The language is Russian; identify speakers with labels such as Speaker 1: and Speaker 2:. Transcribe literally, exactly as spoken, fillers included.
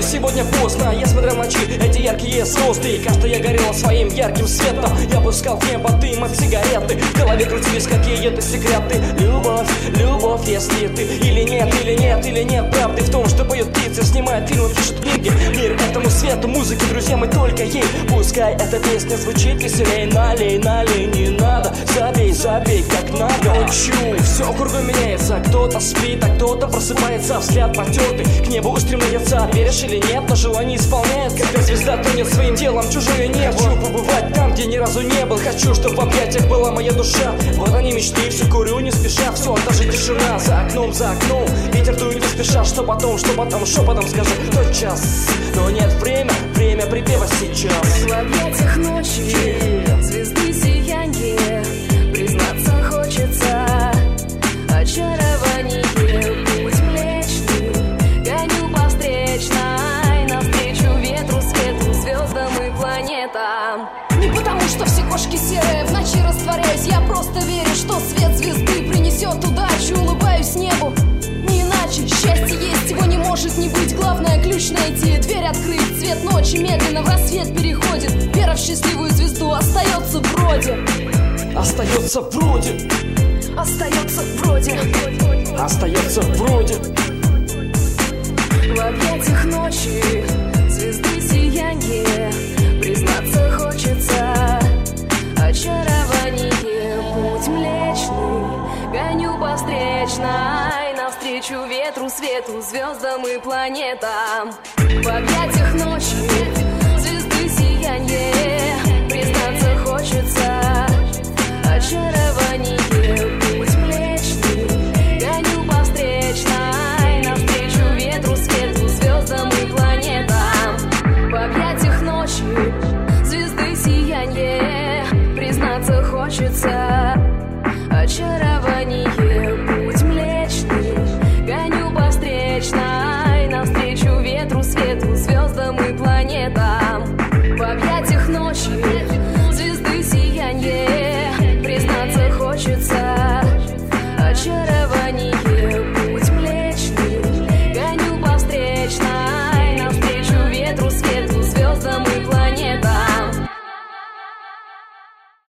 Speaker 1: сегодня поздно. Я смотрел ночи, эти яркие звезды, и каждая горела своим ярким светом. Я пускал в небо дым от сигареты, в голове крутились какие-то секреты. Любовь, любовь, если ты или нет, или нет, или нет правды в том, что поют птицы, снимают фильмы, пишут книги. Мир этому свету, музыке, друзья, мы только ей. Пускай эта песня звучит веселей. Налей, налей, не надо, забей, забей, как надо. Ночью все кругом меняется, кто-то спит, а кто-то просыпается. Взгляд потертый, к небу устремляется. Веришь или нет, но желание исполняется. Когда звезда тонет своим телом, чужое небо. Хочу побывать там, где ни разу не был. Хочу, чтобы в объятиях была моя душа. Вот они мечты, все курю не спеша. Все, даже тишина за окном, за окном. Ветер дует не спеша, что потом, что потом, шепотом скажу тот час. Но нет, время, время припева сейчас.
Speaker 2: В объятиях ночи, звезды сияние, признаться хочется. Очарование, путь млечный, гоню по встречной, навстречу ветру, свету, звездам и планетам.
Speaker 3: Не потому, что все кошки серые, в ночи растворяюсь. Я просто верю, что свет звезды принесет удачу. Улыбаюсь небу, не иначе. Счастье есть, его не может не быть. Главное ключ найти, дверь открыть. Цвет ночи медленно в рассвет переходит. Вера в счастливую звезду остается вроде.
Speaker 1: Остается вроде.
Speaker 3: Остается вроде.
Speaker 1: Остается вроде.
Speaker 2: В объятиях ночи, звезды сияние, признаться хочется. Очарование, путь млечный, гоню по встречной, навстречу ветру, свету, звездам и планетам. В объятиях ночи, звезды сияние, признаться хочется. Очарование, путь млечный, гоню по встречной, навстречу ветру, свету, звездам и планетам. В объятиях ночи, звезды сияние, признаться хочется.